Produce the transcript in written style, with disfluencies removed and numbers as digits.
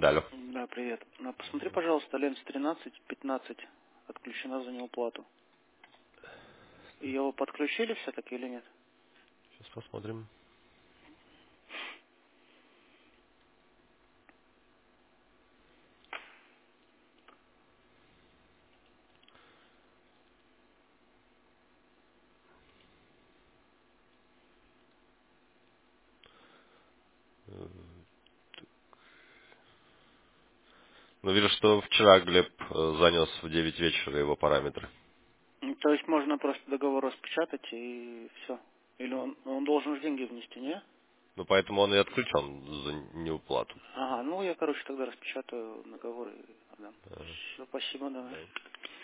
Алло. Да, привет. Посмотри, пожалуйста, ленс 13-15 отключена за неуплату. Ее подключили все-таки или нет? Сейчас посмотрим. Ну, вижу, что вчера Глеб занес в 9 вечера его параметры. То есть можно просто договор распечатать и все. Или он должен же деньги внести, не? Ну, поэтому он и отключен за неуплату. Ага, ну я, короче, тогда распечатаю договор и отдам. Ага. Все, спасибо, давай. Да.